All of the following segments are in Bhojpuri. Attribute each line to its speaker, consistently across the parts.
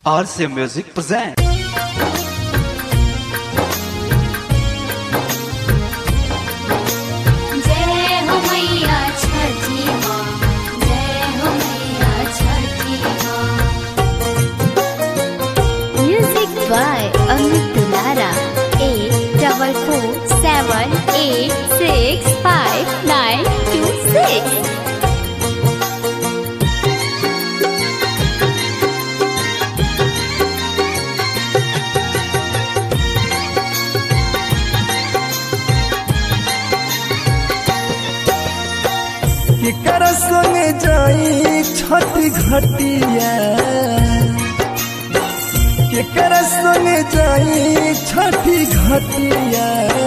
Speaker 1: RC Music present.
Speaker 2: जय हो मैया छठी माँ, जय हो मैया छठी माँ। Music by Amit Dulara. 8447865926.
Speaker 3: केकर संगे जाई छठी घटिया, केकर संगे जाई छठी घटिया।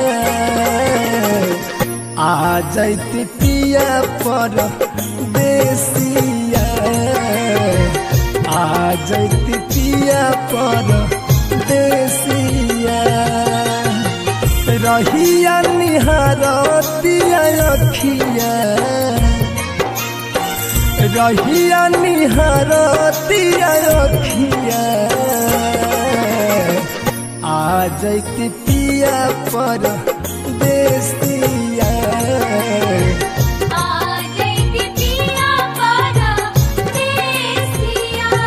Speaker 3: आ जाती पिया पर देसिया, आ जाती पिया पर देसिया। रहिया निहारतिया अखिया, रहिया निहारतिया अखिया। आ जाती पिया पर देसिया,
Speaker 2: आ जाती पिया पर देसिया।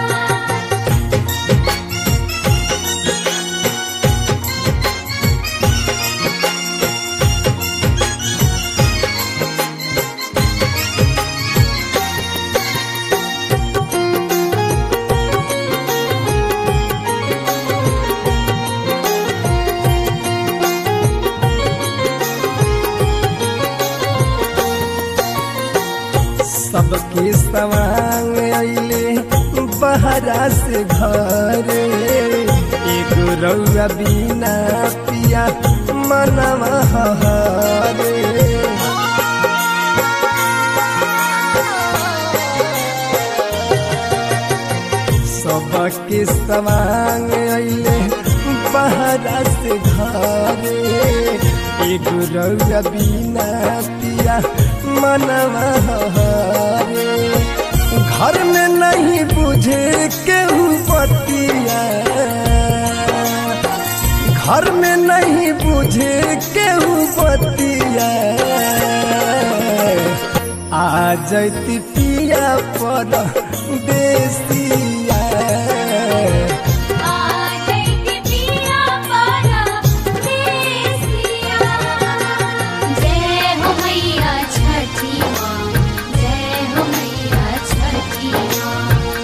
Speaker 3: सबके सवांग अइले बहरा से घरे। एगो रउआ बिना पिया मनवा हरे। सबके सवांग अइले बहरा से घरे। एगो रउआ बिना पिया मनवा हरे। घर में नहीं बुझे केहू बतिया, घर में नहीं बुझे केहू बतिया। आ जाती पिया पर देसिया,
Speaker 2: आ जाती पिया पर देसिया। जय हो मैया छठी माँ, जय हो मैया छठी माँ।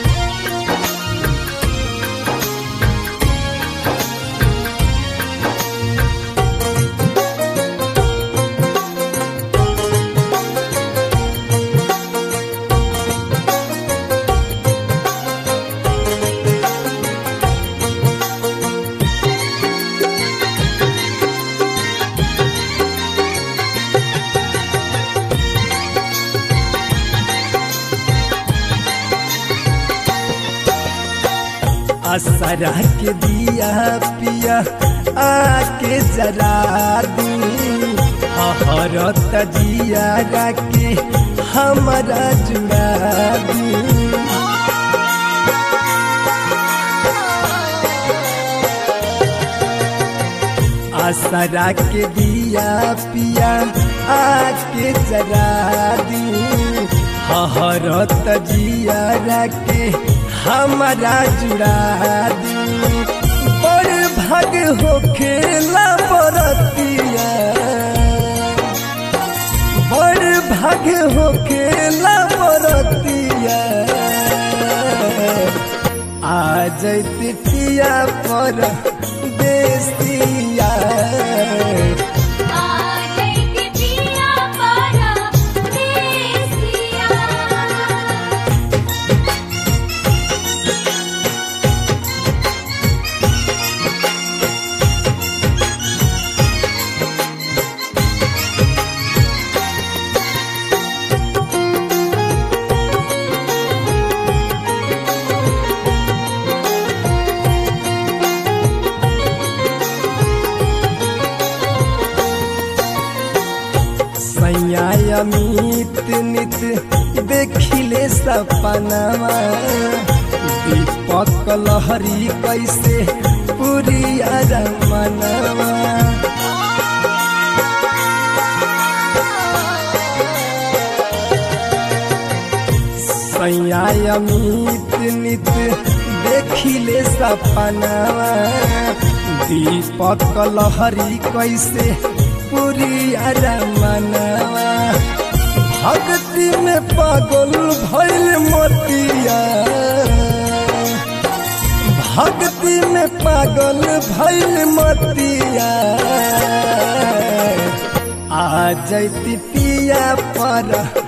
Speaker 3: असरा के दिया पिया आके जरा दी। हरत जिया के हमारा जुड़ा दी। असरा के दिया पिया आके जरा दी। हरत जिया के हमारा जुड़ा दी। बड़ भाग हो खेला बरतिया, बड़ भाग हो खेला बरतिया। आ जाती पिया पर देसिया,
Speaker 2: आ जाती पिया पर देसिया।
Speaker 3: अमित नित देखिले सपनावा। दीप दीपक लहरी कैसे पुरिया मनवा सैया अमित नित देखिले सपनावा दीपक लहरी कैसे पुरिया मनवा भक्ति में पागल भइल मोतिया भक्ति में पागल भइल मोतिया आ जैती पिया पर